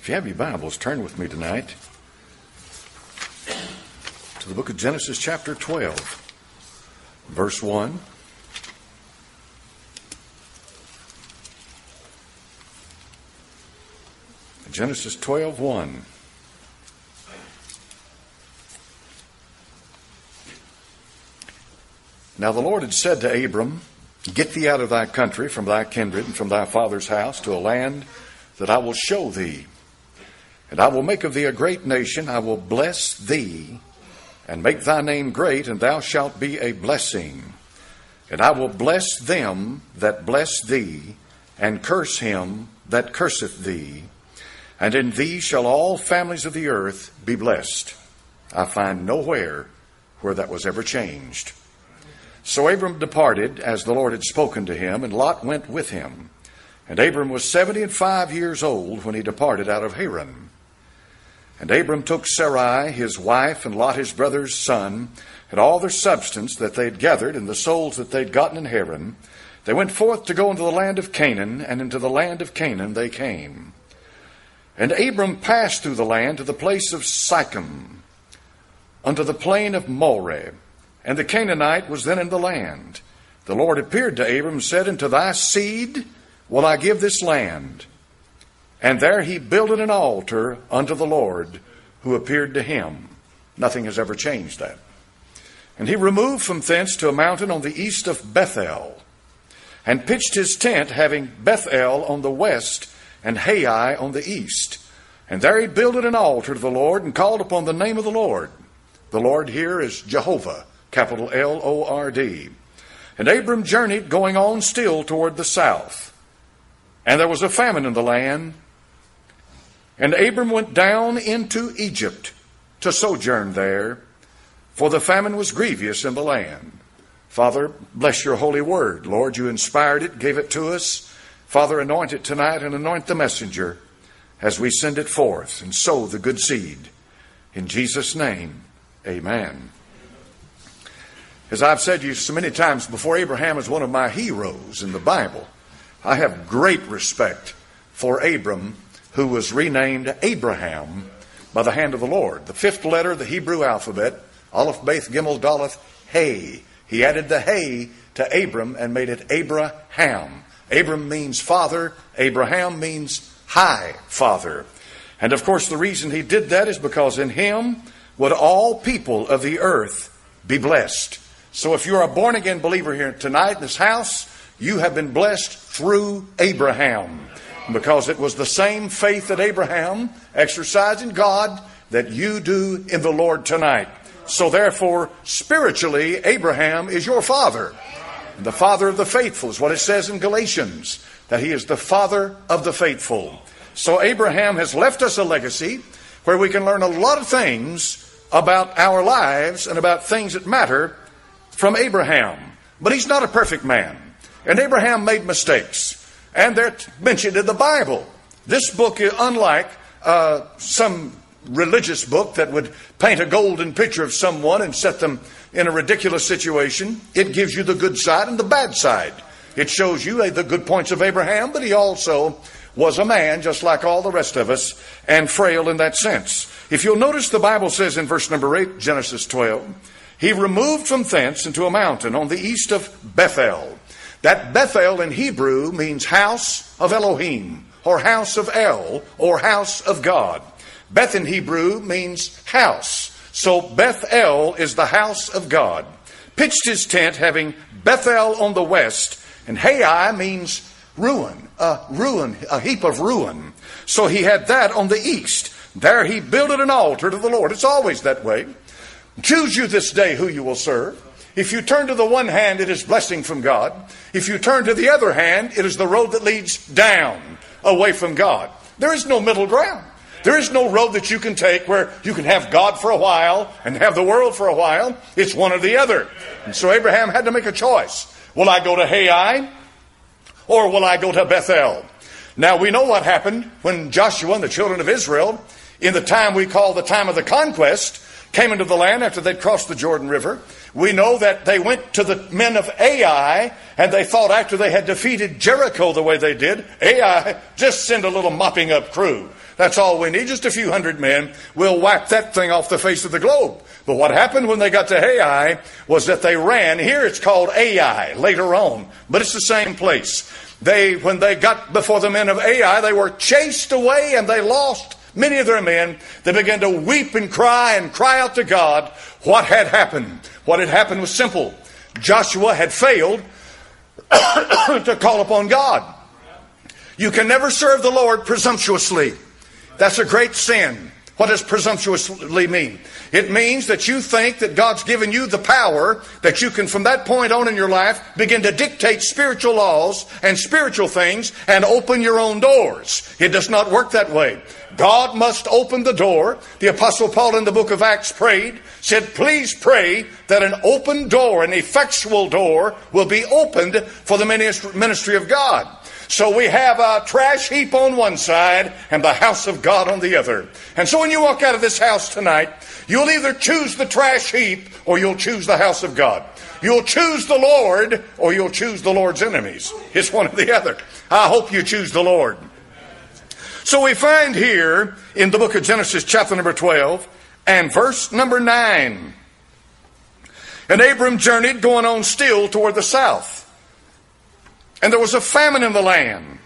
If you have your Bibles, turn with me tonight to the book of Genesis chapter 12, verse 1. Genesis 12:1. Now the Lord had said to Abram, Get thee out of thy country, from thy kindred, and from thy father's house, to a land that I will show thee. And I will make of thee a great nation. I will bless thee, and make thy name great, and thou shalt be a blessing. And I will bless them that bless thee, and curse him that curseth thee. And in thee shall all families of the earth be blessed. I find nowhere where that was ever changed. So Abram departed as the Lord had spoken to him, and Lot went with him. And Abram was 75 years old when he departed out of Haran. And Abram took Sarai his wife, and Lot his brother's son, and all their substance that they had gathered, and the souls that they had gotten in Haran. They went forth to go into the land of Canaan, and into the land of Canaan they came. And Abram passed through the land to the place of Sichem, unto the plain of Moreh. And the Canaanite was then in the land. The Lord appeared to Abram, and said, Unto thy seed will I give this land. And there he builded an altar unto the Lord, who appeared to him. Nothing has ever changed that. And he removed from thence to a mountain on the east of Bethel, and pitched his tent, having Bethel on the west, and Hai on the east. And there he builded an altar to the Lord, and called upon the name of the Lord. The Lord here is Jehovah, capital L-O-R-D. And Abram journeyed, going on still toward the south. And there was a famine in the land. And Abram went down into Egypt to sojourn there, for the famine was grievous in the land. Father, bless your holy word. Lord, you inspired it, gave it to us. Father, anoint it tonight, and anoint the messenger as we send it forth, and sow the good seed. In Jesus' name, amen. As I've said to you so many times before, Abraham is one of my heroes in the Bible. I have great respect for Abram, who was renamed Abraham by the hand of the Lord. The fifth letter of the Hebrew alphabet, Aleph, Beth, Gimel, Daleth, Hey. He added the Hey to Abram and made it Abraham. Abram means father. Abraham means high father. And of course the reason he did that is because in him would all people of the earth be blessed. So if you're a born-again believer here tonight in this house, you have been blessed through Abraham, because it was the same faith that Abraham exercised in God that you do in the Lord tonight. So therefore, spiritually, Abraham is your father. The father of the faithful is what it says in Galatians, that he is the father of the faithful. So Abraham has left us a legacy where we can learn a lot of things about our lives and about things that matter from Abraham. But he's not a perfect man. And Abraham made mistakes. And they're mentioned in the Bible. This book is unlike some religious book that would paint a golden picture of someone and set them in a ridiculous situation. It gives you the good side and the bad side. It shows you the good points of Abraham, but he also was a man just like all the rest of us, and frail in that sense. If you'll notice, the Bible says in verse number 8, Genesis 12, he removed from thence into a mountain on the east of Bethel. That Bethel in Hebrew means house of Elohim, or house of El, or house of God. Beth in Hebrew means house. So Bethel is the house of God. Pitched his tent, having Bethel on the west, and Hai means ruin, a heap of ruin. So he had that on the east. There he builded an altar to the Lord. It's always that way. Choose you this day who you will serve. If you turn to the one hand, it is blessing from God. If you turn to the other hand, it is the road that leads down, away from God. There is no middle ground. There is no road that you can take where you can have God for a while and have the world for a while. It's one or the other. And so Abraham had to make a choice. Will I go to Hai, or will I go to Bethel? Now we know what happened when Joshua and the children of Israel, in the time we call the time of the conquest, came into the land after they'd crossed the Jordan River. We know that they went to the men of Ai, and they thought after they had defeated Jericho the way they did, Ai, just send a little mopping up crew. That's all we need, just a few hundred men. We'll wipe that thing off the face of the globe. But what happened when they got to Ai was that they ran. Here it's called Ai later on, but it's the same place. When they got before the men of Ai, they were chased away and they lost many of their men. They began to weep and cry out to God what had happened. What had happened was simple. Joshua had failed to call upon God. You can never serve the Lord presumptuously. That's a great sin. What does presumptuously mean? It means that you think that God's given you the power that you can, from that point on in your life, begin to dictate spiritual laws and spiritual things and open your own doors. It does not work that way. God must open the door. The Apostle Paul in the book of Acts prayed, said, please pray that an open door, an effectual door, will be opened for the ministry of God. So we have a trash heap on one side and the house of God on the other. And so when you walk out of this house tonight, you'll either choose the trash heap or you'll choose the house of God. You'll choose the Lord or you'll choose the Lord's enemies. It's one or the other. I hope you choose the Lord. So we find here in the book of Genesis chapter number 12 and verse number 9. And Abram journeyed going on still toward the south. And there was a famine in the land.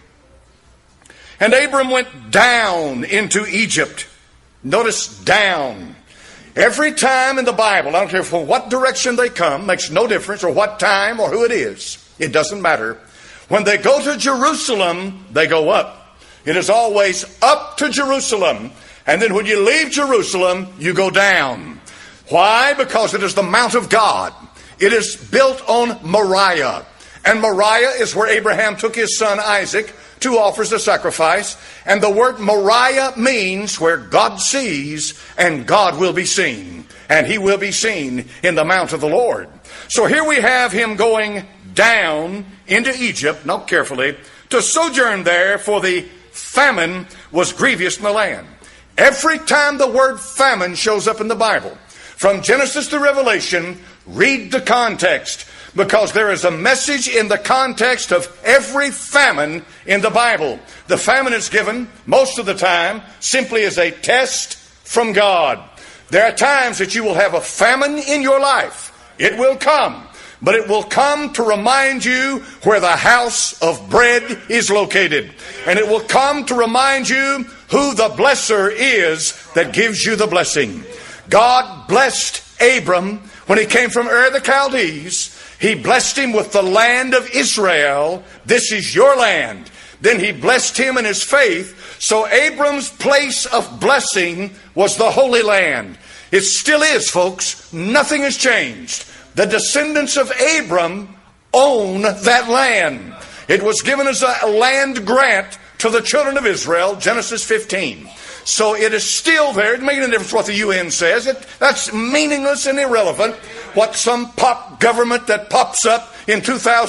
And Abram went down into Egypt. Notice down. Every time in the Bible, I don't care from what direction they come, makes no difference, or what time or who it is. It doesn't matter. When they go to Jerusalem, they go up. It is always up to Jerusalem. And then when you leave Jerusalem, you go down. Why? Because it is the Mount of God. It is built on Moriah. And Moriah is where Abraham took his son Isaac to offer the sacrifice. And the word Moriah means where God sees and God will be seen. And he will be seen in the mount of the Lord. So here we have him going down into Egypt, note carefully, to sojourn there, for the famine was grievous in the land. Every time the word famine shows up in the Bible, from Genesis to Revelation, read the context. Because there is a message in the context of every famine in the Bible. The famine is given, most of the time, simply as a test from God. There are times that you will have a famine in your life. It will come. But it will come to remind you where the house of bread is located. And it will come to remind you who the blesser is that gives you the blessing. God blessed Abram when he came from Ur the Chaldees. He blessed him with the land of Israel. This is your land. Then he blessed him in his faith. So Abram's place of blessing was the Holy Land. It still is, folks. Nothing has changed. The descendants of Abram own that land. It was given as a land grant to the children of Israel, Genesis 15. So it is still there. It makes no difference what the UN says. That's meaningless and irrelevant. What some pop government that pops up in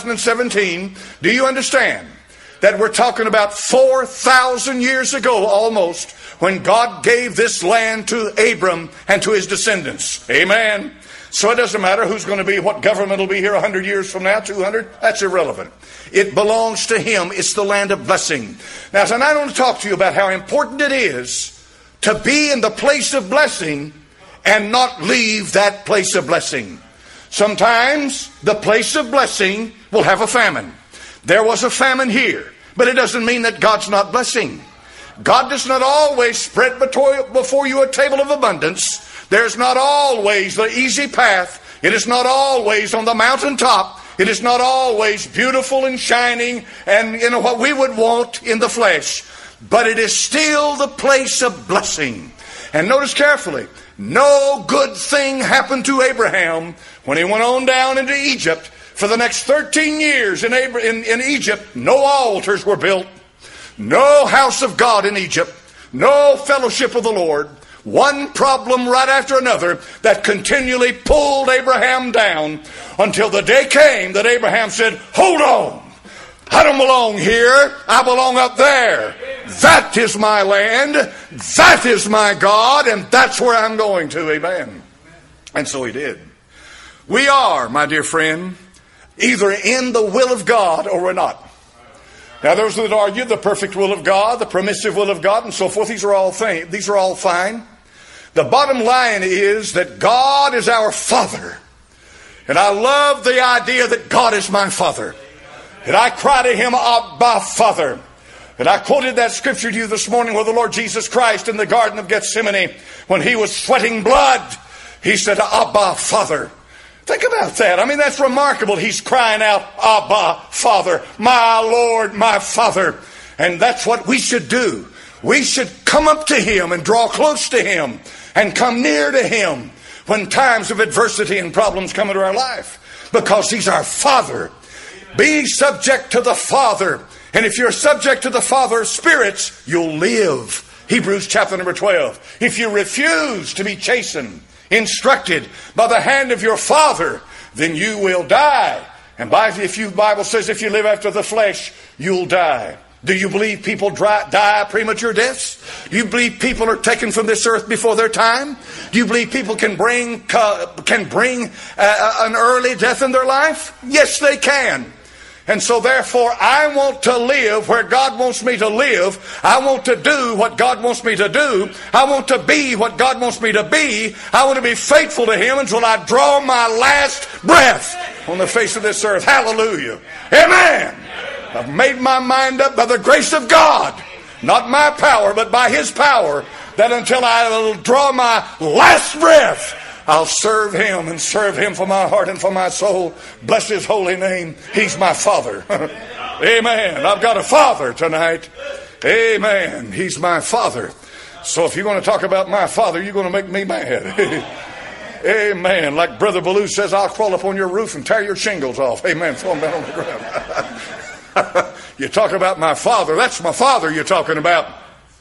2017. Do you understand that we're talking about 4,000 years ago almost, when God gave this land to Abram and to his descendants? Amen. So it doesn't matter who's going to be, what government will be here 100 years from now, 200. That's irrelevant. It belongs to him. It's the land of blessing. Now, tonight I want to talk to you about how important it is to be in the place of blessing and not leave that place of blessing. Sometimes the place of blessing will have a famine. There was a famine here, but it doesn't mean that God's not blessing. God does not always spread before you a table of abundance. There's not always the easy path. It is not always on the mountaintop. It is not always beautiful and shining and what we would want in the flesh. But it is still the place of blessing. And notice carefully, no good thing happened to Abraham when he went on down into Egypt. For the next 13 years in Egypt, no altars were built. No house of God in Egypt. No fellowship of the Lord. One problem right after another that continually pulled Abraham down until the day came that Abraham said, hold on. I don't belong here. I belong up there. That is my land. That is my God. And that's where I'm going to. Amen. And so he did. We are, my dear friend, either in the will of God or we're not. Now, those that argue the perfect will of God, the permissive will of God, and so forth, these are all fine. The bottom line is that God is our Father. And I love the idea that God is my Father. And I cry to Him, Abba, Father. And I quoted that scripture to you this morning where the Lord Jesus Christ in the Garden of Gethsemane, when He was sweating blood, He said, Abba, Father. Think about that. I mean, that's remarkable. He's crying out, Abba, Father, my Lord, my Father. And that's what we should do. We should come up to Him and draw close to Him and come near to Him when times of adversity and problems come into our life, because He's our Father. Be subject to the Father. And if you're subject to the Father of spirits, you'll live. Hebrews chapter number 12. If you refuse to be chastened, instructed by the hand of your Father, then you will die. And the Bible says if you live after the flesh, you'll die. Do you believe people die premature deaths? Do you believe people are taken from this earth before their time? Do you believe people can bring an early death in their life? Yes, they can. And so therefore, I want to live where God wants me to live. I want to do what God wants me to do. I want to be what God wants me to be. I want to be faithful to Him until I draw my last breath on the face of this earth. Hallelujah. Amen. I've made my mind up by the grace of God, not my power, but by His power, that until I will draw my last breath, I'll serve Him and serve Him for my heart and for my soul. Bless His holy name. He's my Father. Amen. I've got a Father tonight. Amen. He's my Father. So if you're going to talk about my Father, you're going to make me mad. Amen. Like Brother Ballou says, I'll crawl up on your roof and tear your shingles off. Amen. Throw them down on the ground. You talk about my Father. That's my Father you're talking about.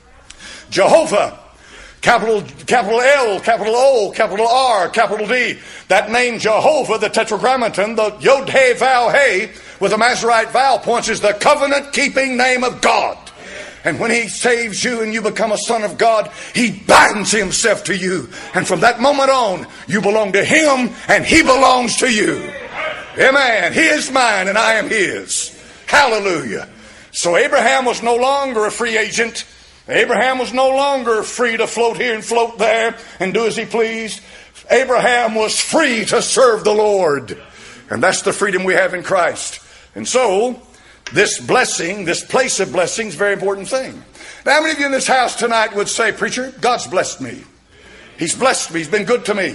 Jehovah. Capital L, capital O, capital R, capital D. That name Jehovah, the Tetragrammaton, the Yod He Vav He, with a Masorite vowel points, is the covenant-keeping name of God. And when He saves you and you become a son of God, He binds Himself to you. And from that moment on, you belong to Him and He belongs to you. Amen. He is mine and I am His. Hallelujah. So Abraham was no longer a free agent. Abraham was no longer free to float here and float there and do as he pleased. Abraham was free to serve the Lord. And that's the freedom we have in Christ. And so, this blessing, this place of blessing is a very important thing. Now, how many of you in this house tonight would say, Preacher, God's blessed me. He's blessed me. He's been good to me.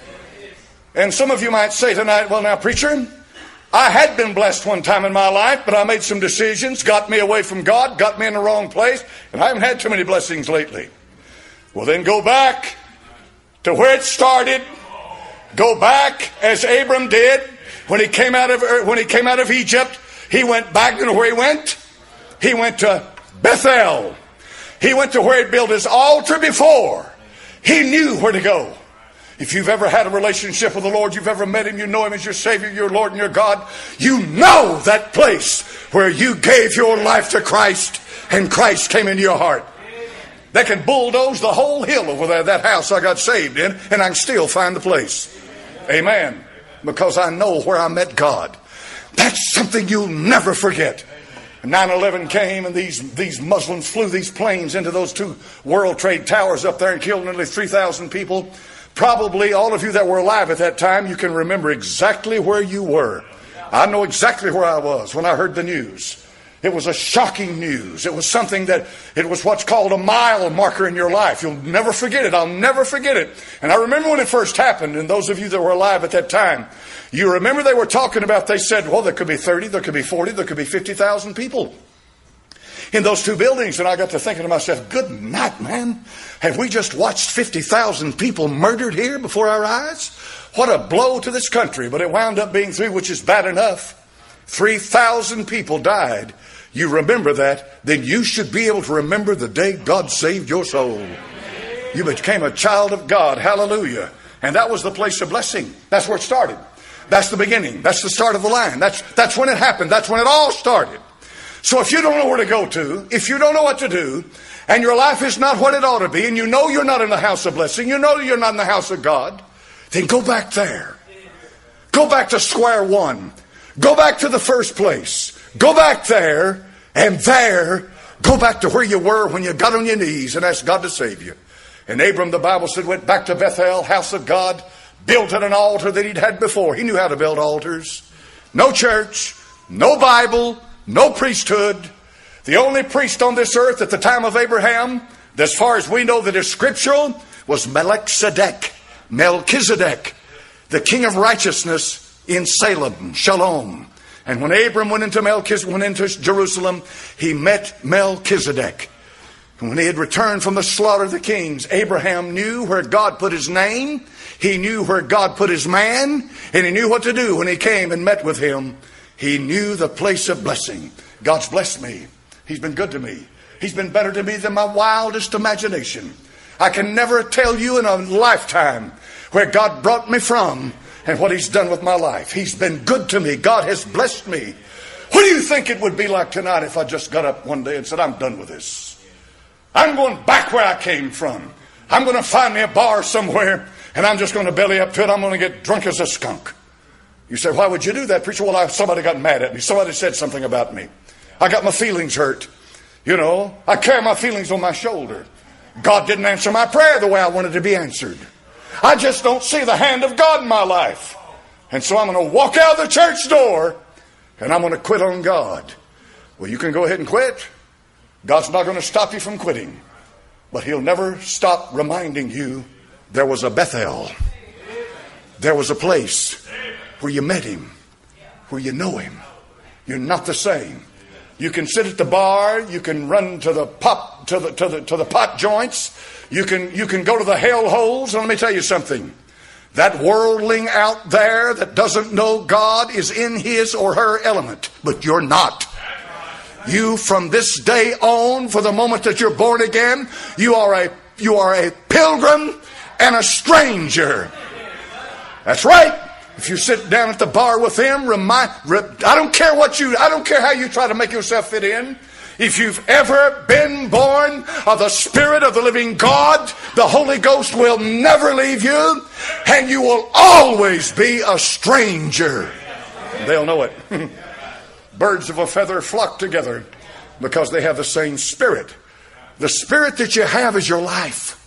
And some of you might say tonight, well, now, Preacher, I had been blessed one time in my life, but I made some decisions, got me away from God, got me in the wrong place, and I haven't had too many blessings lately. Well, then go back to where it started. Go back as Abram did when he came out of Egypt. He went back to where he went. He went to Bethel. He went to where he built his altar before. He knew where to go. If you've ever had a relationship with the Lord, you've ever met Him, you know Him as your Savior, your Lord and your God, you know that place where you gave your life to Christ and Christ came into your heart. They can bulldoze the whole hill over there, that house I got saved in, and I can still find the place. Amen. Because I know where I met God. That's something you'll never forget. 9/11 came and these Muslims flew these planes into those two World Trade Towers up there and killed nearly 3,000 people. Probably all of you that were alive at that time, you can remember exactly where you were. I know exactly where I was when I heard the news. It was a shocking news. It was something that, it was what's called a mile marker in your life. You'll never forget it. I'll never forget it. And I remember when it first happened, and those of you that were alive at that time, you remember they were talking about, they said, well, there could be 30, there could be 40, there could be 50,000 people in those two buildings. And I got to thinking to myself, good night, man. Have we just watched 50,000 people murdered here before our eyes? What a blow to this country. But it wound up being 3, which is bad enough. 3,000 people died. You remember that, then you should be able to remember the day God saved your soul. You became a child of God. Hallelujah. And that was the place of blessing. That's where it started. That's the beginning. That's the start of the line. That's when it happened. That's when it all started. So if you don't know where to go to, if you don't know what to do, and your life is not what it ought to be, and you know you're not in the house of blessing, you know you're not in the house of God, then go back there. Go back to square one. Go back to the first place. Go back there, and there, go back to where you were when you got on your knees and asked God to save you. And Abram, the Bible said, went back to Bethel, house of God, built an altar that he'd had before. He knew how to build altars. No church, no Bible, no priesthood. The only priest on this earth at the time of Abraham, as far as we know that is scriptural, was Melchizedek, the king of righteousness in Salem, Shalom. And when Abram went into Jerusalem, he met Melchizedek. And when he had returned from the slaughter of the kings, Abraham knew where God put his name. He knew where God put his man. And he knew what to do when he came and met with him. He knew the place of blessing. God's blessed me. He's been good to me. He's been better to me than my wildest imagination. I can never tell you in a lifetime where God brought me from and what he's done with my life. He's been good to me. God has blessed me. What do you think it would be like tonight if I just got up one day and said, I'm done with this? I'm going back where I came from. I'm going to find me a bar somewhere and I'm just going to belly up to it. I'm going to get drunk as a skunk. You say, why would you do that, preacher? Well, somebody got mad at me. Somebody said something about me. I got my feelings hurt. You know, I carry my feelings on my shoulder. God didn't answer my prayer the way I wanted to be answered. I just don't see the hand of God in my life. And so I'm going to walk out of the church door and I'm going to quit on God. Well, you can go ahead and quit. God's not going to stop you from quitting. But he'll never stop reminding you there was a Bethel. There was a place where you met him, where you know him. You're not the same. You can sit at the bar. You can run to the pot joints. You can go to the hell holes. And let me tell you something. That worldling out there that doesn't know God is in his or her element, but you're not. You, from this day on, for the moment that you're born again, you are a pilgrim and a stranger. That's right. If you sit down at the bar with him, I don't care how you try to make yourself fit in. If you've ever been born of the Spirit of the living God, the Holy Ghost will never leave you, and you will always be a stranger. They'll know it. Birds of a feather flock together because they have the same spirit. The spirit that you have is your life.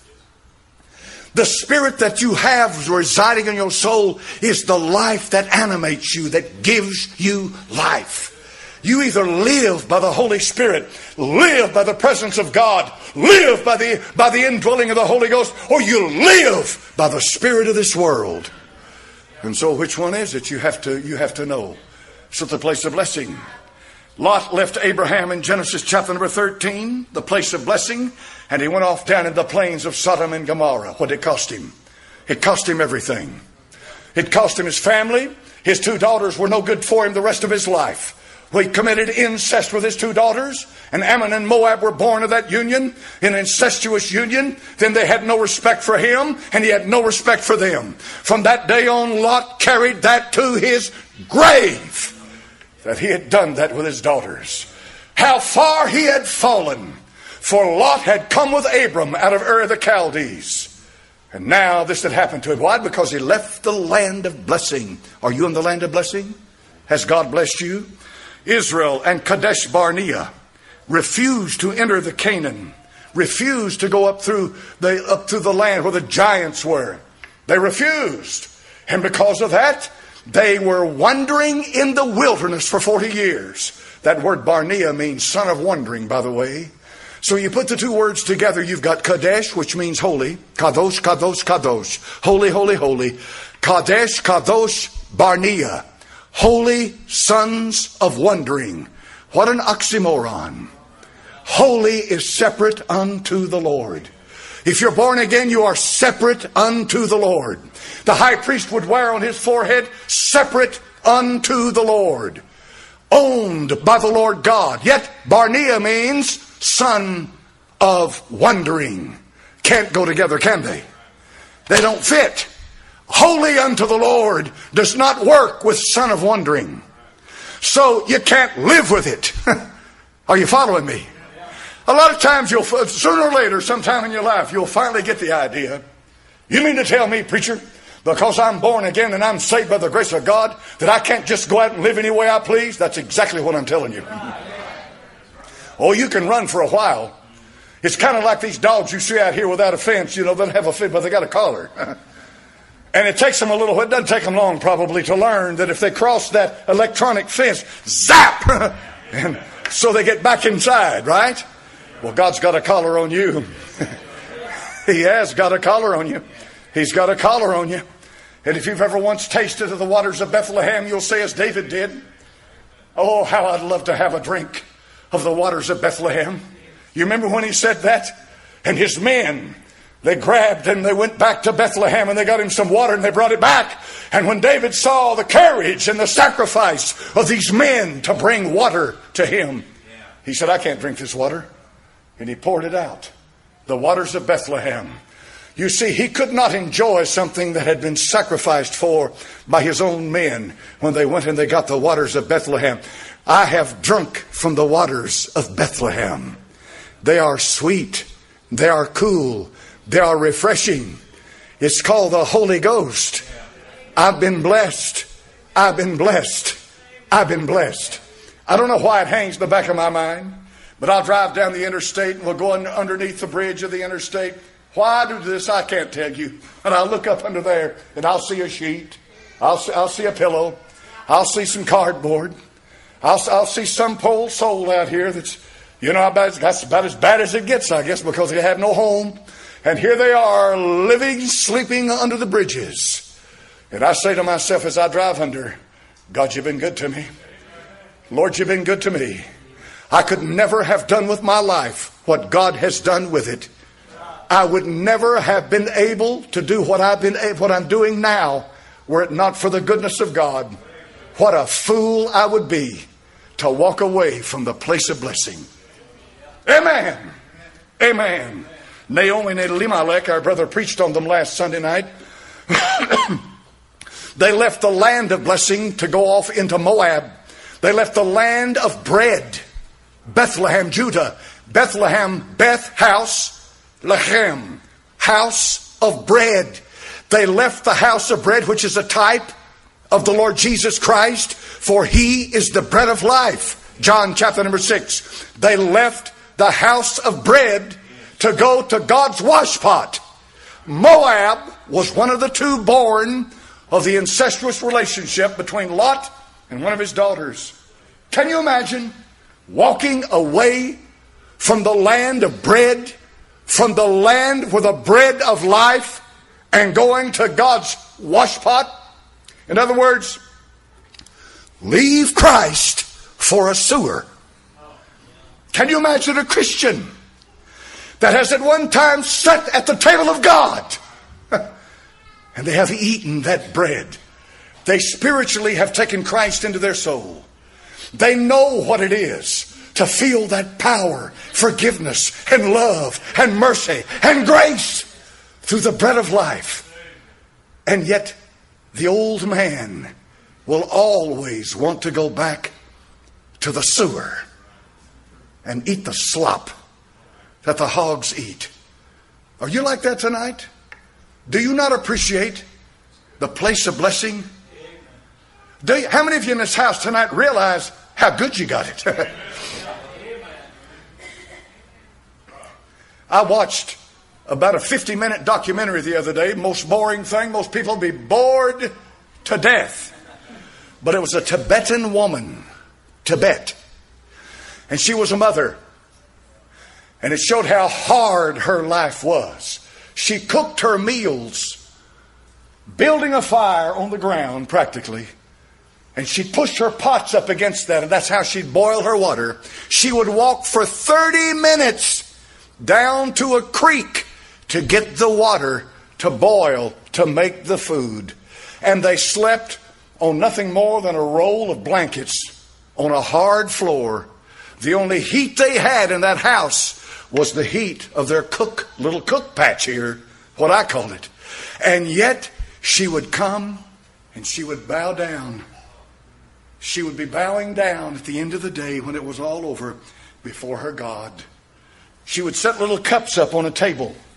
The spirit that you have residing in your soul is the life that animates you, that gives you life. You either live by the Holy Spirit, live by the presence of God, live by the indwelling of the Holy Ghost, or you live by the spirit of this world. And so which one is it? You have to know. So the place of blessing. Lot left Abraham in Genesis chapter number 13, the place of blessing, and he went off down in the plains of Sodom and Gomorrah. What did it cost him? It cost him everything. It cost him his family. His 2 daughters were no good for him the rest of his life. He committed incest with his 2 daughters, and Ammon and Moab were born of that union, an incestuous union. Then they had no respect for him, and he had no respect for them. From that day on, Lot carried that to his grave, that he had done that with his daughters. How far he had fallen, for Lot had come with Abram out of Ur of the Chaldees. And now this had happened to him. Why? Because he left the land of blessing. Are you in the land of blessing? Has God blessed you? Israel and Kadesh Barnea refused to enter the Canaan, refused to go up through the land where the giants were. They refused. And because of that, they were wandering in the wilderness for 40 years. That word Barnea means son of wandering, by the way. So you put the 2 words together, you've got Kadesh, which means holy. Kadosh, Kadosh, Kadosh. Holy, holy, holy. Kadesh, Kadosh, Barnea. Holy sons of wandering. What an oxymoron. Holy is separate unto the Lord. If you're born again, you are separate unto the Lord. The high priest would wear on his forehead, separate unto the Lord. Owned by the Lord God. Yet Barnea means son of wandering. Can't go together, can they? They don't fit. Holy unto the Lord does not work with son of wandering. So you can't live with it. Are you following me? A lot of times sooner or later, sometime in your life, you'll finally get the idea. You mean to tell me, preacher, Because I'm born again and I'm saved by the grace of God, that I can't just go out and live any way I please? That's exactly what I'm telling you. Oh, you can run for a while. It's kind of like these dogs you see out here without a fence. You know, they don't have a fence, but they got a collar. And it takes them a little, it doesn't take them long probably to learn that if they cross that electronic fence, zap! And so they get back inside, right? Well, God's got a collar on you. He has got a collar on you. He's got a collar on you. And if you've ever once tasted of the waters of Bethlehem, you'll say as David did, oh, how I'd love to have a drink of the waters of Bethlehem. You remember when he said that? And his men, they grabbed and they went back to Bethlehem and they got him some water and they brought it back. And when David saw the courage and the sacrifice of these men to bring water to him, he said, I can't drink this water. And he poured it out. The waters of Bethlehem. You see, he could not enjoy something that had been sacrificed for by his own men when they went and they got the waters of Bethlehem. I have drunk from the waters of Bethlehem. They are sweet. They are cool. They are refreshing. It's called the Holy Ghost. I've been blessed. I've been blessed. I've been blessed. I don't know why it hangs in the back of my mind, but I'll drive down the interstate and we'll go underneath the bridge of the interstate. Why I do this, I can't tell you. And I'll look up under there and I'll see a sheet. I'll see a pillow. I'll see some cardboard. I'll see some poor soul out here that's, you know, that's about as bad as it gets, I guess, because they have no home. And here they are living, sleeping under the bridges. And I say to myself as I drive under, God, you've been good to me. Lord, you've been good to me. I could never have done with my life what God has done with it. I would never have been able to do what I'm doing now were it not for the goodness of God. What a fool I would be to walk away from the place of blessing. Amen. Amen. Naomi and Elimelech, our brother preached on them last Sunday night. They left the land of blessing to go off into Moab. They left the land of bread. Bethlehem, Judah. Bethlehem, Beth, house. Lechem, house of bread. They left the house of bread, which is a type of the Lord Jesus Christ, for he is the bread of life. John chapter number 6. They left the house of bread to go to God's washpot. Moab was one of the two born of the incestuous relationship between Lot and one of his daughters. Can you imagine walking away from the land of bread, from the land with the bread of life, and going to God's washpot? In other words, leave Christ for a sewer. Can you imagine a Christian that has at one time sat at the table of God and they have eaten that bread? They spiritually have taken Christ into their soul. They know what it is to feel that power, forgiveness, and love, and mercy, and grace through the bread of life. And yet, the old man will always want to go back to the sewer and eat the slop that the hogs eat. Are you like that tonight? Do you not appreciate the place of blessing? How many of you in this house tonight realize how good you got it? I watched about a 50-minute documentary the other day. Most boring thing. Most people would be bored to death. But it was a Tibetan woman. Tibet. And she was a mother. And it showed how hard her life was. She cooked her meals, building a fire on the ground practically. And she'd push her pots up against that, and that's how she'd boil her water. She would walk for 30 minutes down to a creek to get the water to boil, to make the food. And they slept on nothing more than a roll of blankets on a hard floor. The only heat they had in that house was the heat of their little cook patch here, what I call it. And yet she would come and she would bow down. She would be bowing down at the end of the day when it was all over before her God. She would set little cups up on a table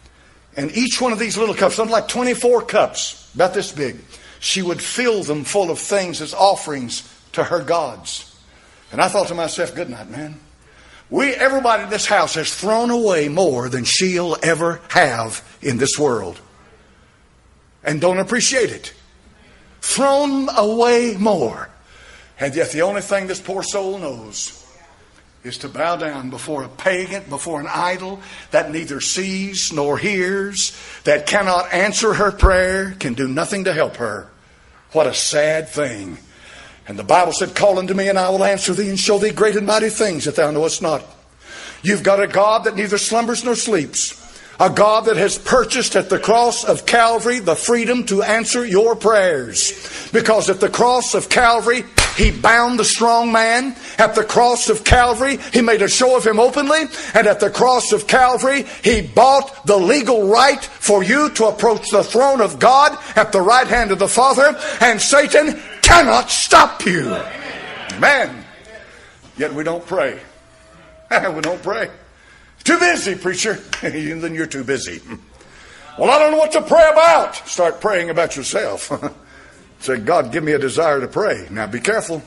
And each one of these little cups, something like 24 cups, about this big, she would fill them full of things as offerings to her gods. And I thought to myself, good night, man. Everybody in this house has thrown away more than she'll ever have in this world. And don't appreciate it. Thrown away more. And yet the only thing this poor soul knows is to bow down before a pagan, before an idol that neither sees nor hears, that cannot answer her prayer, can do nothing to help her. What a sad thing. And the Bible said, call unto me and I will answer thee and show thee great and mighty things that thou knowest not. You've got a God that neither slumbers nor sleeps. A God that has purchased at the cross of Calvary the freedom to answer your prayers. Because at the cross of Calvary, He bound the strong man. At the cross of Calvary, He made a show of him openly. And at the cross of Calvary, He bought the legal right for you to approach the throne of God at the right hand of the Father. And Satan cannot stop you. Amen. Yet we don't pray. We don't pray. Too busy, preacher. Then you're too busy. Well, I don't know what to pray about. Start praying about yourself. Say, God, give me a desire to pray. Now be careful.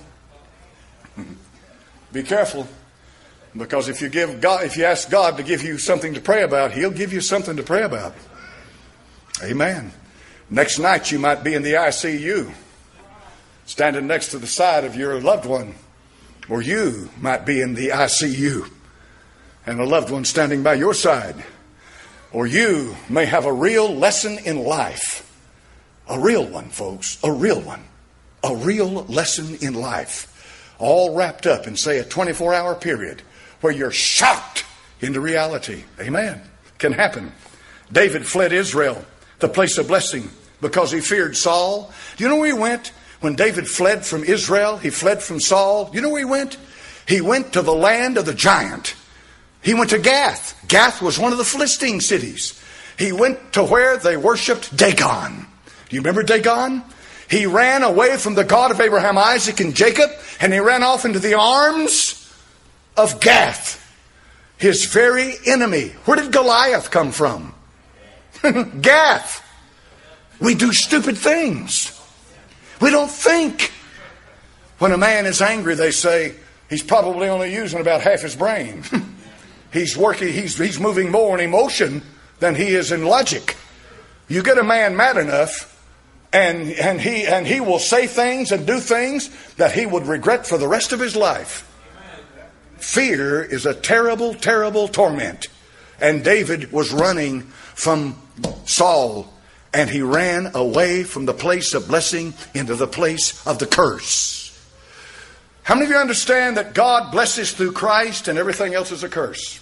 Be careful. Because if you ask God to give you something to pray about, He'll give you something to pray about. Amen. Next night you might be in the ICU, standing next to the side of your loved one. Or you might be in the ICU and a loved one standing by your side. Or you may have a real lesson in life. A real one, folks. A real one. A real lesson in life. All wrapped up in, say, a 24-hour period where you're shocked into reality. Amen. Can happen. David fled Israel, the place of blessing, because he feared Saul. Do you know where he went? When David fled from Israel, he fled from Saul. You know where he went? He went to the land of the giant. He went to Gath. Gath was one of the Philistine cities. He went to where they worshipped Dagon. Do you remember Dagon? He ran away from the God of Abraham, Isaac, and Jacob, and he ran off into the arms of Gath, his very enemy. Where did Goliath come from? Gath. We do stupid things. We don't think. When a man is angry, they say he's probably only using about half his brain. He's moving more in emotion than he is in logic. You get a man mad enough, and he will say things and do things that he would regret for the rest of his life. Fear is a terrible, terrible torment. And David was running from Saul, and he ran away from the place of blessing into the place of the curse. How many of you understand that God blesses through Christ and everything else is a curse?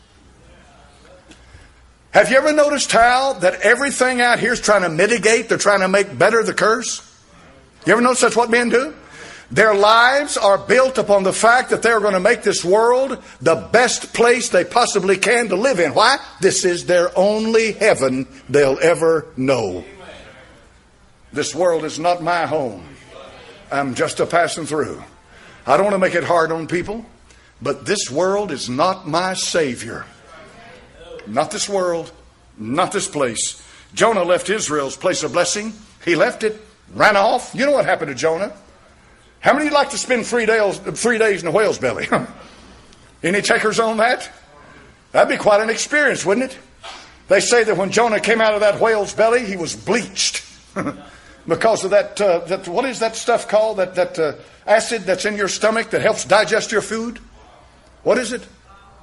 Have you ever noticed how that everything out here is trying to mitigate, they're trying to make better the curse? You ever notice that's what men do? Their lives are built upon the fact that they're going to make this world the best place they possibly can to live in. Why? This is their only heaven they'll ever know. This world is not my home. I'm just a passing through. I don't want to make it hard on people, but this world is not my Savior. Not this world, not this place. Jonah left Israel's place of blessing. He left it, ran off. You know what happened to Jonah? How many of you like to spend 3 days in a whale's belly? Any takers on that? That'd be quite an experience, wouldn't it? They say that when Jonah came out of that whale's belly, he was bleached. Because of that what is that stuff called? That acid that's in your stomach that helps digest your food? What is it?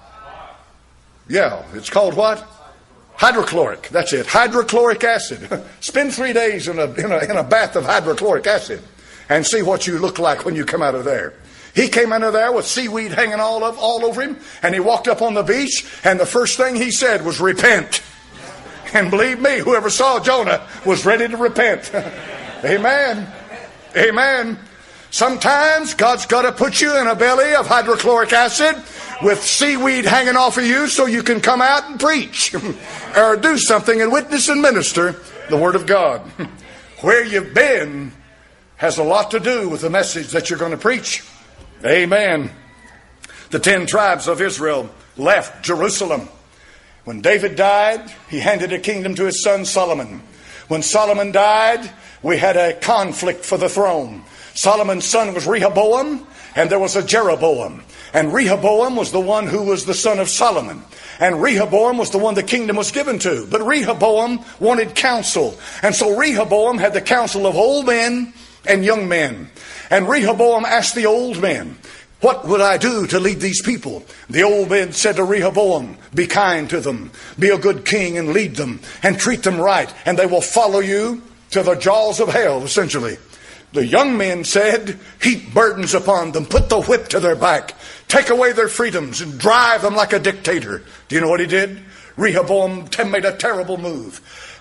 Yeah, it's called what? Hydrochloric. That's it. Hydrochloric acid. Spend 3 days in a bath of hydrochloric acid and see what you look like when you come out of there. He came out of there with seaweed hanging all over him, and he walked up on the beach, and the first thing he said was, repent. And believe me, whoever saw Jonah was ready to repent. Amen. Amen. Sometimes God's got to put you in a belly of hydrochloric acid with seaweed hanging off of you so you can come out and preach or do something and witness and minister the Word of God. Where you've been has a lot to do with the message that you're going to preach. Amen. The 10 tribes of Israel left Jerusalem. When David died, he handed a kingdom to his son Solomon. When Solomon died, we had a conflict for the throne. Solomon's son was Rehoboam, and there was a Jeroboam. And Rehoboam was the one who was the son of Solomon. And Rehoboam was the one the kingdom was given to. But Rehoboam wanted counsel. And so Rehoboam had the counsel of old men and young men. And Rehoboam asked the old men, what would I do to lead these people? The old men said to Rehoboam, be kind to them, be a good king and lead them and treat them right, and they will follow you to the jaws of hell, essentially. The young men said, heap burdens upon them, put the whip to their back, take away their freedoms and drive them like a dictator. Do you know what he did? Rehoboam made a terrible move.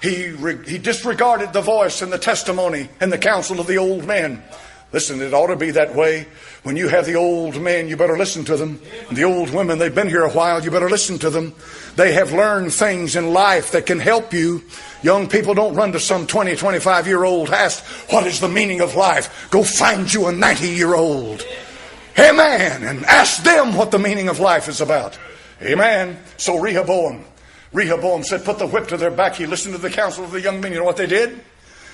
He disregarded the voice and the testimony and the counsel of the old men. Listen, it ought to be that way. When you have the old men, you better listen to them. And the old women, they've been here a while, you better listen to them. They have learned things in life that can help you. Young people, don't run to some 20, 25-year-old. Ask, what is the meaning of life? Go find you a 90-year-old. Amen. And ask them what the meaning of life is about. Amen. So Rehoboam said, put the whip to their back. He listened to the counsel of the young men. You know what they did?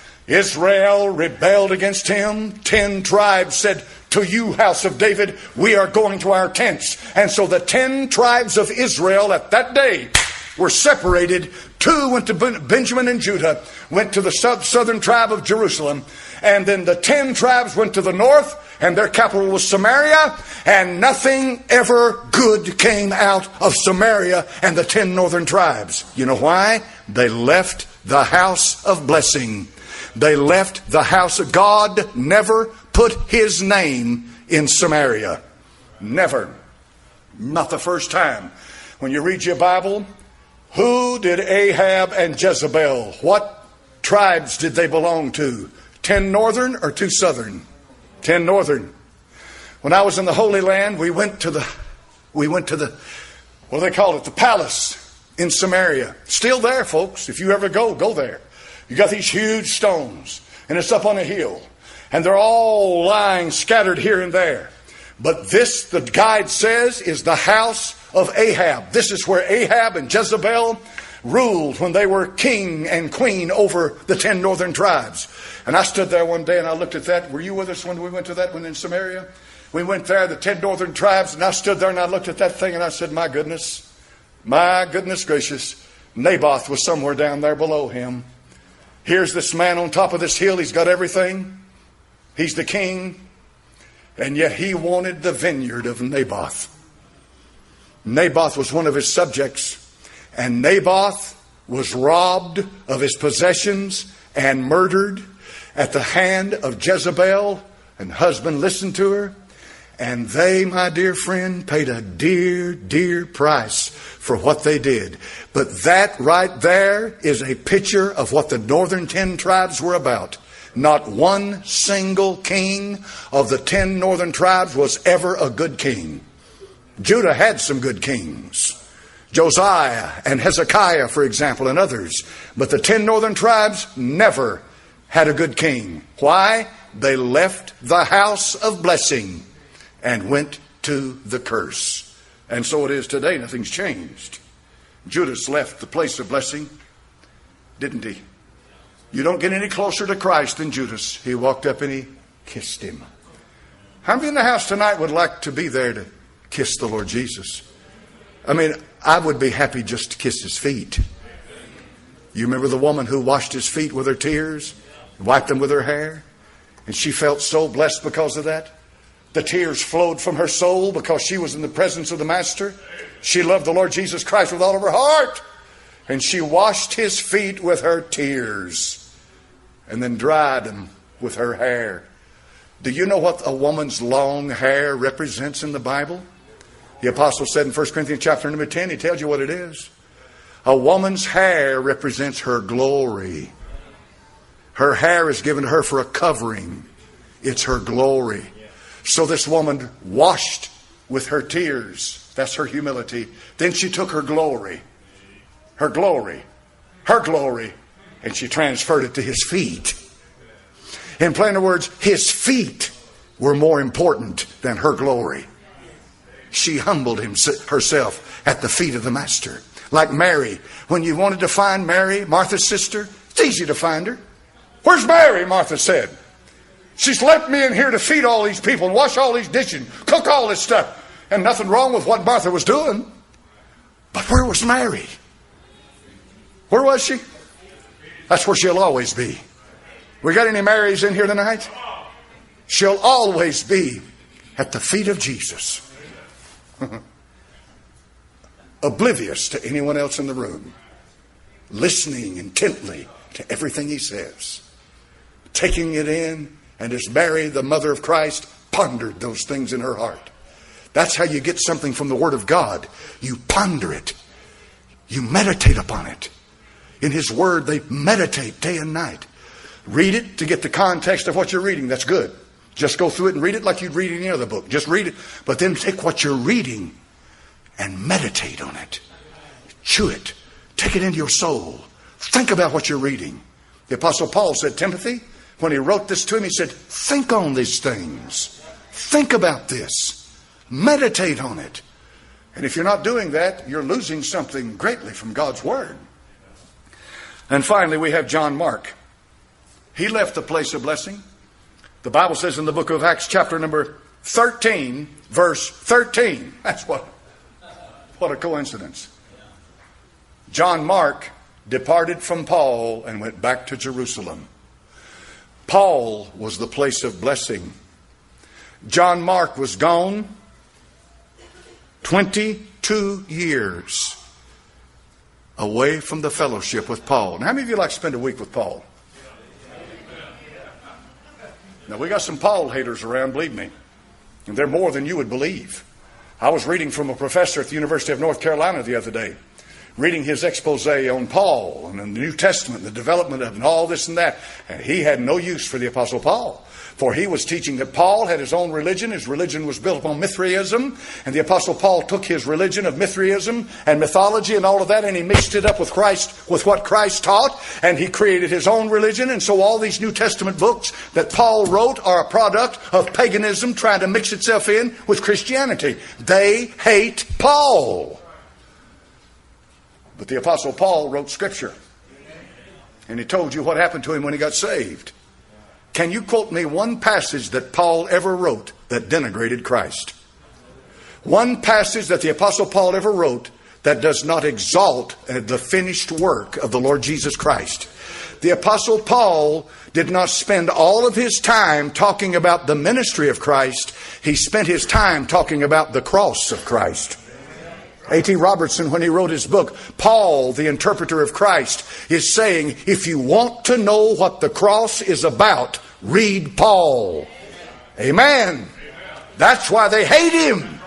Israel rebelled against him. 10 tribes said, to you, house of David, we are going to our tents. And so the 10 tribes of Israel at that day were separated. 2 went to Benjamin and Judah, went to the southern tribe of Jerusalem. And then the 10 tribes went to the north, and their capital was Samaria. And nothing ever good came out of Samaria and the 10 northern tribes. You know why? They left the house of blessing. They left the house of God. Never put his name in Samaria. Never. Not the first time. When you read your Bible, who did Ahab and Jezebel, what tribes did they belong to? 10 northern or 2 southern? 10 northern. When I was in the Holy Land, we went to the, what do they call it? The palace in Samaria. Still there, folks. If you ever go there. You got these huge stones, and it's up on a hill, and they're all lying scattered here and there. But this, the guide says, is the house of Ahab. This is where Ahab and Jezebel ruled when they were king and queen over the 10 northern tribes. And I stood there one day and I looked at that. Were you with us when we went to that one in Samaria? We went there, the 10 northern tribes, and I stood there and I looked at that thing and I said, my goodness gracious, Naboth was somewhere down there below him. Here's this man on top of this hill. He's got everything. He's the king. And yet he wanted the vineyard of Naboth. Naboth was one of his subjects. And Naboth was robbed of his possessions and murdered at the hand of Jezebel. And husband listened to her. And they, my dear friend, paid a dear, dear price for what they did. But that right there is a picture of what the northern 10 tribes were about. Not one single king of the 10 northern tribes was ever a good king. Judah had some good kings. Josiah and Hezekiah, for example, and others. But the 10 northern tribes never had a good king. Why? They left the house of blessing and went to the curse. And so it is today. Nothing's changed. Judas left the place of blessing, didn't he? You don't get any closer to Christ than Judas. He walked up and he kissed him. How many in the house tonight would like to be there to kiss the Lord Jesus? I mean, I would be happy just to kiss his feet. You remember the woman who washed his feet with her tears, wiped them with her hair, and she felt so blessed because of that? The tears flowed from her soul because she was in the presence of the Master. She loved the Lord Jesus Christ with all of her heart. And she washed his feet with her tears and then dried them with her hair. Do you know what a woman's long hair represents in the Bible? The apostle said in 1 Corinthians chapter number 10, he tells you what it is. A woman's hair represents her glory. Her hair is given to her for a covering. It's her glory. So this woman washed with her tears. That's her humility. Then she took her glory, and she transferred it to his feet. In plainer words, his feet were more important than her glory. She humbled herself at the feet of the Master. Like Mary. When you wanted to find Mary, Martha's sister, it's easy to find her. Where's Mary? Martha said. She's left me in here to feed all these people and wash all these dishes, cook all this stuff. And nothing wrong with what Martha was doing. But where was Mary? Where was she? That's where she'll always be. We got any Marys in here tonight? She'll always be at the feet of Jesus. Oblivious to anyone else in the room. Listening intently to everything he says. Taking it in. And as Mary, the mother of Christ, pondered those things in her heart. That's how you get something from the Word of God. You ponder it. You meditate upon it. In His Word, they meditate day and night. Read it to get the context of what you're reading. That's good. Just go through it and read it like you'd read any other book. Just read it. But then take what you're reading and meditate on it. Chew it. Take it into your soul. Think about what you're reading. The Apostle Paul said, Timothy, when he wrote this to him, he said, think on these things. Think about this. Meditate on it. And if you're not doing that, you're losing something greatly from God's Word. And finally, we have John Mark. He left the place of blessing. The Bible says in the book of Acts, chapter number 13, verse 13. That's what a coincidence. John Mark departed from Paul and went back to Jerusalem. Paul was the place of blessing. John Mark was gone 22 years away from the fellowship with Paul. Now, how many of you like to spend a week with Paul? Now, we got some Paul haters around, believe me. And they're more than you would believe. I was reading from a professor at the University of North Carolina the other day, reading his expose on Paul and the New Testament, the development of it, and all this and that. And he had no use for the Apostle Paul. For he was teaching that Paul had his own religion. His religion was built upon Mithraism. And the Apostle Paul took his religion of Mithraism and mythology and all of that, and he mixed it up with Christ, with what Christ taught. And he created his own religion. And so all these New Testament books that Paul wrote are a product of paganism trying to mix itself in with Christianity. They hate Paul. But the Apostle Paul wrote Scripture. And he told you what happened to him when he got saved. Can you quote me one passage that Paul ever wrote that denigrated Christ? One passage that the Apostle Paul ever wrote that does not exalt the finished work of the Lord Jesus Christ. The Apostle Paul did not spend all of his time talking about the ministry of Christ. He spent his time talking about the cross of Christ. A.T. Robertson, when he wrote his book, Paul, the Interpreter of Christ, is saying, if you want to know what the cross is about, read Paul. Amen. That's why they hate him.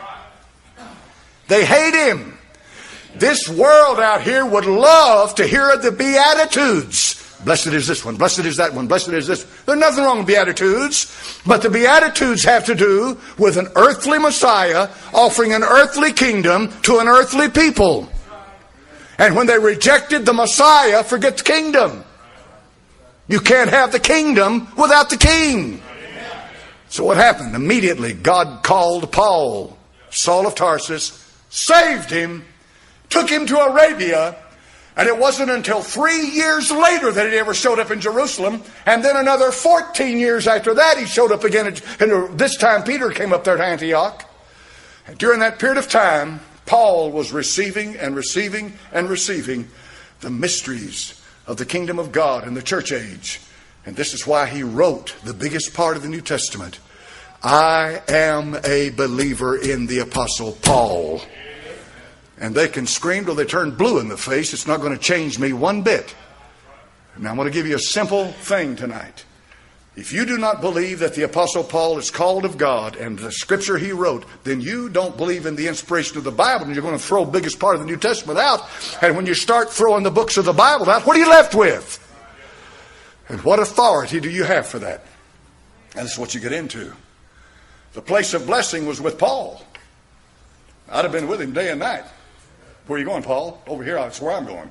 They hate him. This world out here would love to hear the Beatitudes. Blessed is this one, blessed is that one, blessed is this. There's nothing wrong with Beatitudes, but the Beatitudes have to do with an earthly Messiah offering an earthly kingdom to an earthly people. And when they rejected the Messiah, forget the kingdom. You can't have the kingdom without the king. So what happened? Immediately God called Paul, Saul of Tarsus, saved him, took him to Arabia. And it wasn't until 3 years later that he ever showed up in Jerusalem. And then another 14 years after that, he showed up again. And this time Peter came up there to Antioch. And during that period of time, Paul was receiving and receiving and receiving the mysteries of the kingdom of God in the church age. And this is why he wrote the biggest part of the New Testament. I am a believer in the Apostle Paul. And they can scream till they turn blue in the face. It's not going to change me one bit. Now I'm going to give you a simple thing tonight. If you do not believe that the Apostle Paul is called of God and the Scripture he wrote, then you don't believe in the inspiration of the Bible, and you're going to throw the biggest part of the New Testament out. And when you start throwing the books of the Bible out, what are you left with? And what authority do you have for that? And that's what you get into. The place of blessing was with Paul. I'd have been with him day and night. Where are you going, Paul? Over here, that's where I'm going.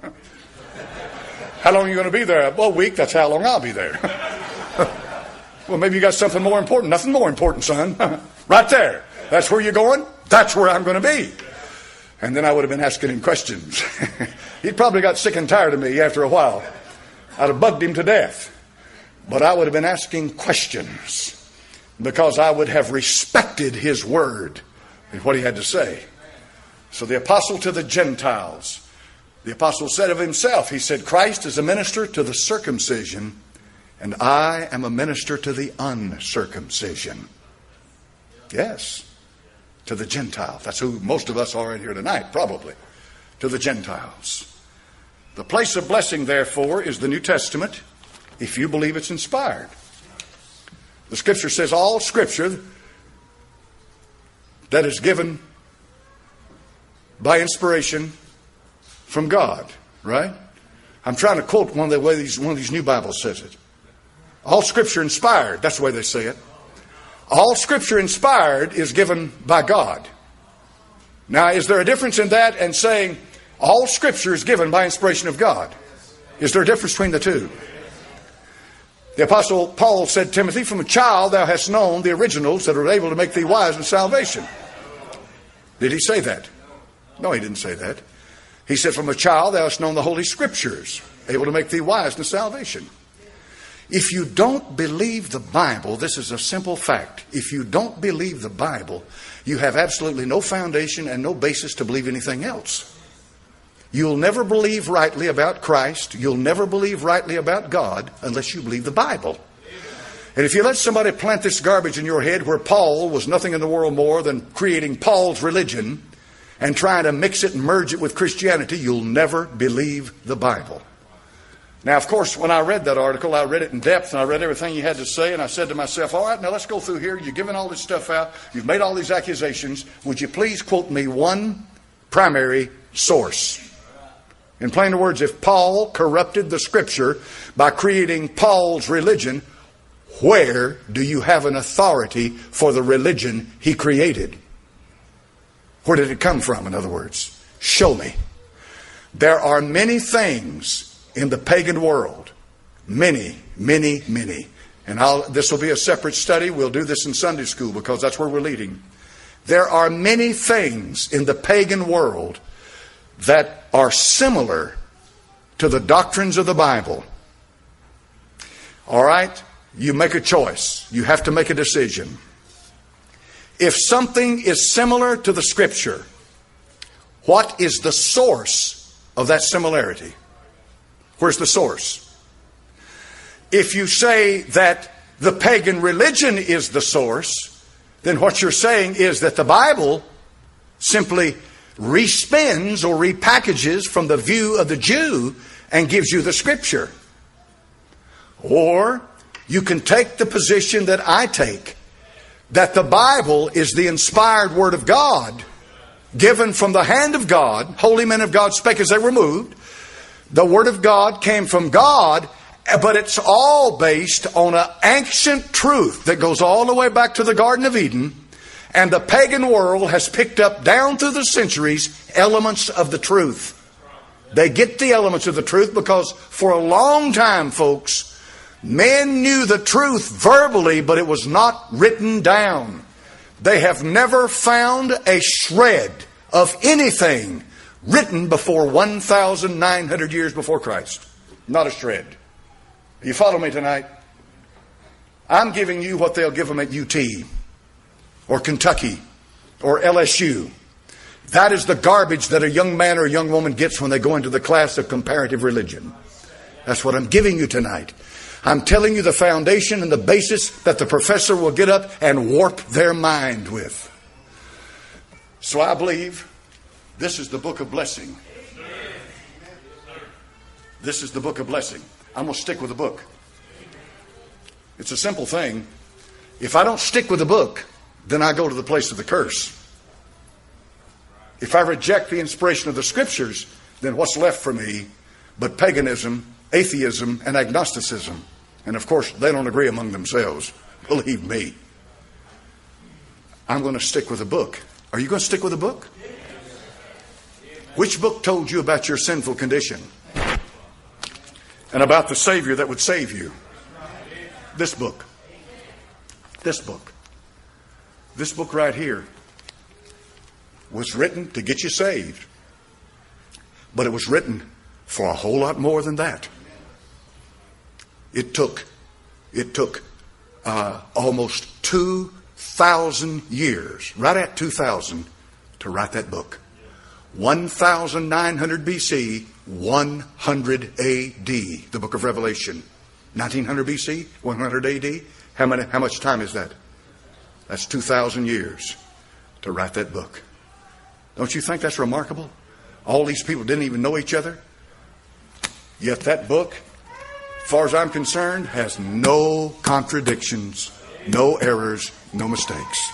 How long are you going to be there? Well, a week, that's how long I'll be there. Well, maybe you got something more important. Nothing more important, son. Right there. That's where you're going. That's where I'm going to be. And then I would have been asking him questions. He'd probably got sick and tired of me after a while. I'd have bugged him to death. But I would have been asking questions because I would have respected his word and what he had to say. So the apostle to the Gentiles, the apostle said of himself, he said, Christ is a minister to the circumcision, and I am a minister to the uncircumcision. Yes, to the Gentile. That's who most of us are in here tonight, probably. To the Gentiles. The place of blessing, therefore, is the New Testament, if you believe it's inspired. The Scripture says all Scripture that is given by inspiration from God, right? I'm trying to quote one of the ways one of these new Bibles says it. All Scripture inspired, that's the way they say it. All Scripture inspired is given by God. Now, is there a difference in that and saying all Scripture is given by inspiration of God? Is there a difference between the two? The Apostle Paul said, Timothy, from a child thou hast known the originals that are able to make thee wise in salvation. Did he say that? No, he didn't say that. He said, from a child thou hast known the Holy Scriptures, able to make thee wise in salvation. If you don't believe the Bible, this is a simple fact. If you don't believe the Bible, you have absolutely no foundation and no basis to believe anything else. You'll never believe rightly about Christ. You'll never believe rightly about God unless you believe the Bible. And if you let somebody plant this garbage in your head where Paul was nothing in the world more than creating Paul's religion and trying to mix it and merge it with Christianity, you'll never believe the Bible. Now, of course, when I read that article, I read it in depth and I read everything you had to say, and I said to myself, all right, now let's go through here. You're giving all this stuff out. You've made all these accusations. Would you please quote me one primary source? In plain words, if Paul corrupted the Scripture by creating Paul's religion, where do you have an authority for the religion he created? Where did it come from, in other words? Show me. There are many things in the pagan world. Many, many, many. And this will be a separate study. We'll do this in Sunday school because that's where we're leading. There are many things in the pagan world that are similar to the doctrines of the Bible. All right? You make a choice. You have to make a decision. If something is similar to the Scripture, what is the source of that similarity? Where's the source? If you say that the pagan religion is the source, then what you're saying is that the Bible simply respins or repackages from the view of the Jew and gives you the Scripture. Or you can take the position that I take, that the Bible is the inspired Word of God, given from the hand of God. Holy men of God spake as they were moved. The Word of God came from God, but it's all based on an ancient truth that goes all the way back to the Garden of Eden. And the pagan world has picked up down through the centuries elements of the truth. They get the elements of the truth because for a long time, folks, men knew the truth verbally, but it was not written down. They have never found a shred of anything written before 1,900 years before Christ. Not a shred. You follow me tonight? I'm giving you what they'll give them at UT or Kentucky or LSU. That is the garbage that a young man or a young woman gets when they go into the class of comparative religion. That's what I'm giving you tonight. I'm telling you the foundation and the basis that the professor will get up and warp their mind with. So I believe this is the book of blessing. This is the book of blessing. I'm going to stick with the book. It's a simple thing. If I don't stick with the book, then I go to the place of the curse. If I reject the inspiration of the Scriptures, then what's left for me but paganism, atheism, and agnosticism? And of course, they don't agree among themselves. Believe me. I'm going to stick with the book. Are you going to stick with the book? Which book told you about your sinful condition? And about the Savior that would save you? This book. This book. This book right here. was written to get you saved. But it was written for a whole lot more than that. It took almost 2,000 years, right at 2,000, to write that book. 1900 BC, 100 AD, the book of Revelation. 1900 BC, 100 AD. How much time is that? That's 2,000 years to write that book. Don't you think that's remarkable? All these people didn't even know each other. Yet that book, as far as I'm concerned, has no contradictions, no errors, no mistakes.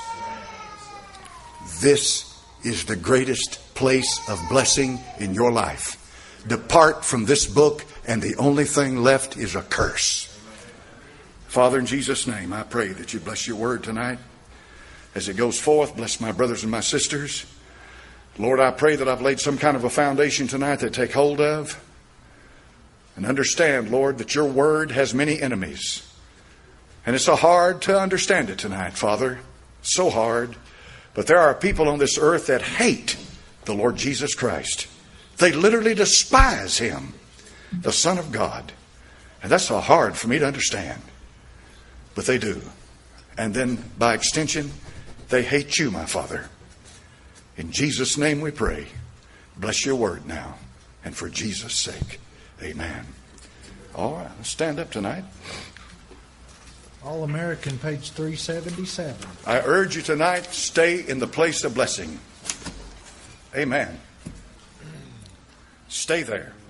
This is the greatest place of blessing in your life. Depart from this book, and the only thing left is a curse. Father, in Jesus' name, I pray that you bless your word tonight. As it goes forth, bless my brothers and my sisters. Lord, I pray that I've laid some kind of a foundation tonight that take hold of. And understand, Lord, that your word has many enemies. And it's so hard to understand it tonight, Father. So hard. But there are people on this earth that hate the Lord Jesus Christ. They literally despise him, the Son of God. And that's so hard for me to understand. But they do. And then, by extension, they hate you, my Father. In Jesus' name we pray. Bless your word now. And for Jesus' sake, amen. All right, let's stand up tonight. All-American, page 377. I urge you tonight, stay in the place of blessing. Amen. Stay there.